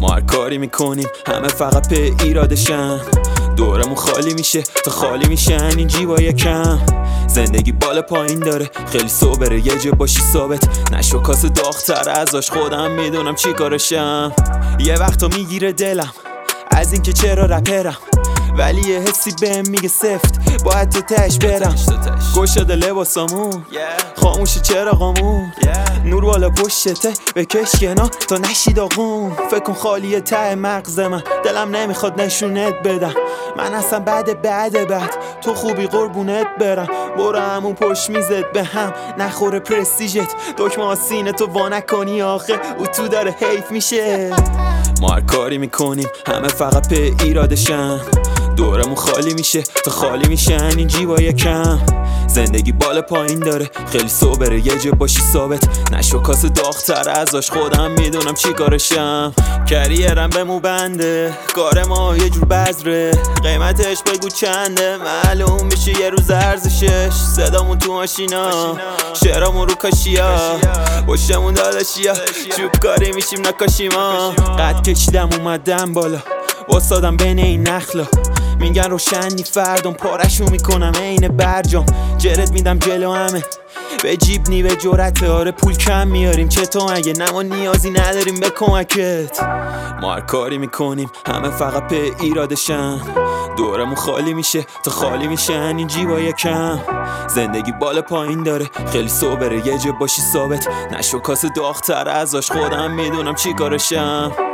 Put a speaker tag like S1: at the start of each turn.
S1: ما هر کاری میکنیم همه فقط به ایرادشن. دورمون خالی میشه تا خالی میشن این جیبای کم. زندگی بالا پایین داره خیلی صبره، یه جا باشی ثابت نشو کاسه داغ‌تر ازاش. خودم میدونم چی کارشم. یه وقتا میگیره دلم از این که چرا رپرم، ولی یه حسی بهم میگه سفت باید تو تش برم. گوش شده لباسامون خاموشه چراغامون، نور بالا پشته بکش کنار تا نشی داغون. فکر کن خالیه ته مغز من، دلم نمیخواد نشونت بدم من اصلا بعد تو خوبی قربونت برم. برو همون پشت میزت به هم نخوره پرستیژت، دکمه آسینه تو وا نکنی آخه او تو داره حیف میشه. ما هر کاری میکنیم همه فقط به ایرادشن. دورمون خالی میشه تا خالی میشن این جیبای کم. زندگی بالا پایین داره خیلی صبره، یه جا باشی ثابت نشو کاسه داغ‌تر ازاش. خودم میدونم چی کارشم. کریرم بمو بنده، کار ما یه جور بذره، قیمتش بگو چنده معلوم میشه یه روز ارزشش. صدامون تو ماشینا، شعرامون رو کاشیا، پشتمون داداشیا، چوب کاری میشیم نکاشیما. قد کشیدم اومدم بالا واسادم بین این نخلا، میگن روشنی فردم پارشو میکنم عین برجام. جرت میدم جلو همه به جیب نی به جرأت، آره پول کم میاریم چطور اگه نما نیازی نداریم به کمکت. ما هر کاری میکنیم همه فقط به ایرادشن. دورمون خالی میشه تا خالی میشن این جیبای کم. زندگی بالا پایین داره خیلی صبره، یه جا باشی ثابت نشو کاسه داغ‌تر ازاش. خودم میدونم چی کارشم.